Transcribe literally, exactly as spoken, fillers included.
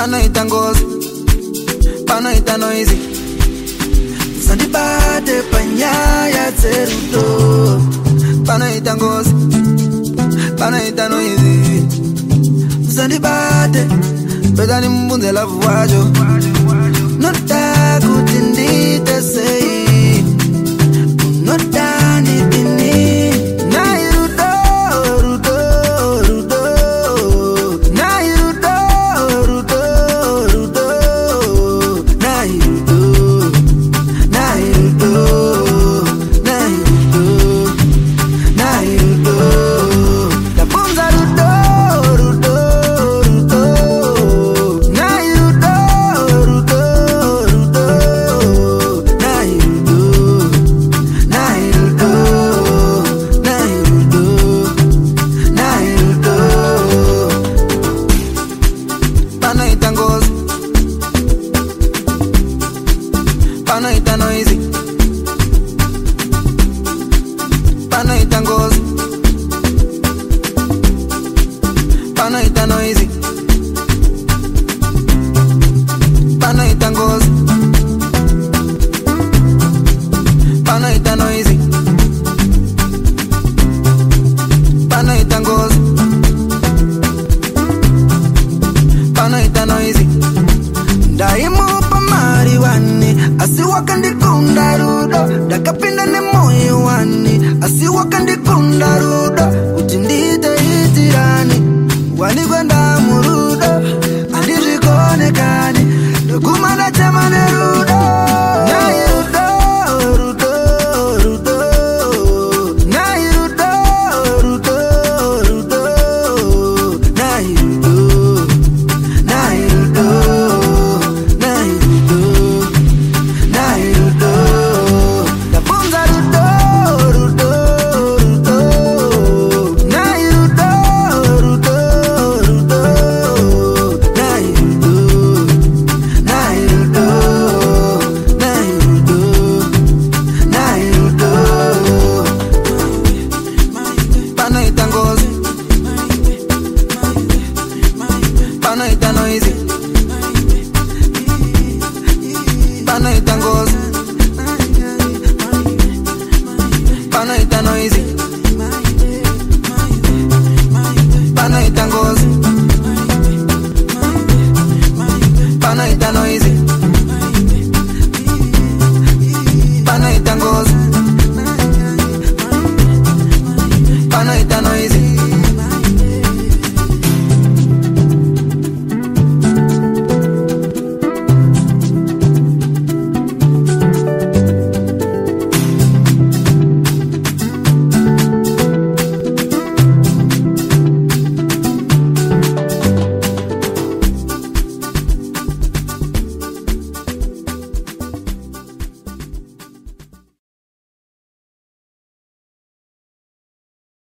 panoita ngozi, panoita noisy. Sandibate panyaya zerudo, panoita ngozi, panoita noisy. Sandibate, bedani mbunze lavu wajo. Nota kutindite sei, nota nitini. Nairudo, rudo, rudo. Nairudo, rudo, rudo. Nairudo, nairudo, nairudo, nairudo. Tapunza rudo, rudo, rudo. Nairudo, rudo, rudo. Nairudo, nairudo, nairudo, nairudo. Panoita ngozi, panoita noisy. Panoita ngozi, panoita noisy. Panoita ngozi, panoita noisy. Panoita ngozi, panoita noisy. Ndaimupa mari wani, asiwaka ndikunda rudo. Ndakapinda ne moyo wani, asiwaka ndikunda rudo. Utindite itirani, wani kwenda murudo. Andirikone kani, ndokumana chamane rudo. Nairudo, rudo, rudo. Nairudo, rudo, rudo. Nairudo, nairudo, nairudo, nairudo. Tapunza rudo, rudo, rudo. Nairudo, rudo, rudo. Nairudo, nairudo, nairudo, nairudo. Panoita ngozi, panoita noisy.